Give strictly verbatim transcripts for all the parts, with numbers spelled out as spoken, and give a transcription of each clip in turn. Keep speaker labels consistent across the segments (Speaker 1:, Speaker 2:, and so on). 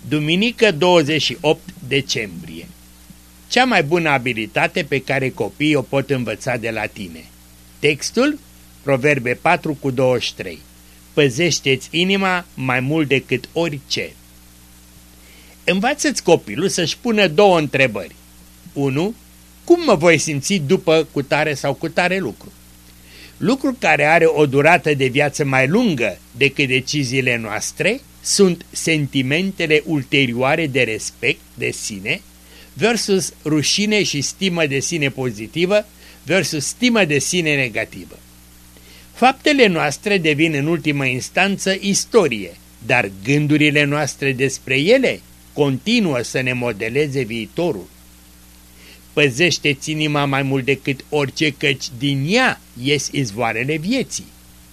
Speaker 1: Duminică douăzeci și opt decembrie. Cea mai bună abilitate pe care copiii o pot învăța de la tine. Textul? Proverbe patru cu douăzeci și trei. Păzește-ți inima mai mult decât orice. Învață-ți copilul să-și pună două întrebări. unu. Cum mă voi simți după cutare sau cutare lucru? Lucru care are o durată de viață mai lungă decât deciziile noastre sunt sentimentele ulterioare de respect de sine versus rușine și stimă de sine pozitivă versus stimă de sine negativă. Faptele noastre devin în ultimă instanță istorie, dar gândurile noastre despre ele continuă să ne modeleze viitorul. Păzește-ți inima mai mult decât orice, căci din ea ies izvoarele vieții.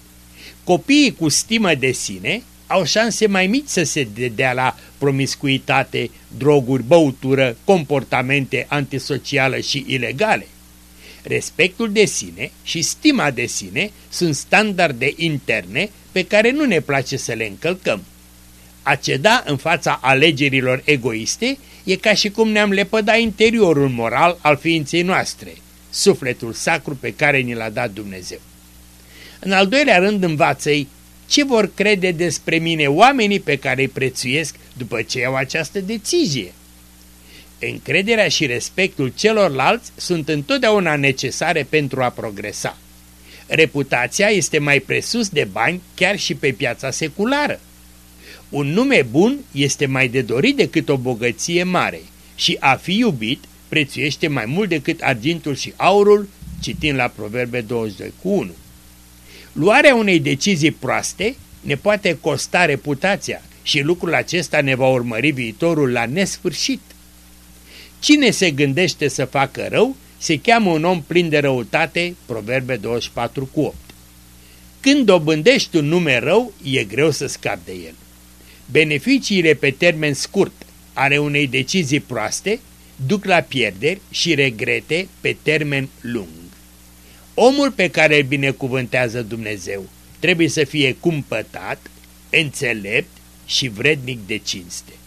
Speaker 1: Copiii cu stimă de sine au șanse mai mici să se dedea la promiscuitate, droguri, băutură, comportamente antisociale și ilegale. Respectul de sine și stima de sine sunt standarde interne pe care nu ne place să le încălcăm. A ceda în fața alegerilor egoiste e ca și cum ne-am lepăda interiorul moral al ființei noastre, sufletul sacru pe care ni l-a dat Dumnezeu. În al doilea rând, învață-i ce vor crede despre mine oamenii pe care îi prețuiesc după ce iau această decizie. Încrederea și respectul celorlalți sunt întotdeauna necesare pentru a progresa. Reputația este mai presus de bani chiar și pe piața seculară. Un nume bun este mai de dorit decât o bogăție mare și a fi iubit prețuiește mai mult decât argintul și aurul, citind la Proverbe douăzeci și doi cu unu. Luarea unei decizii proaste ne poate costa reputația și lucrul acesta ne va urmări viitorul la nesfârșit. Cine se gândește să facă rău se cheamă un om plin de răutate, Proverbe douăzeci și patru cu opt. Când dobândești un nume rău, e greu să scapi de el. Beneficiile pe termen scurt ale unei decizii proaste duc la pierderi și regrete pe termen lung. Omul pe care îl binecuvântează Dumnezeu trebuie să fie cumpătat, înțelept și vrednic de cinste.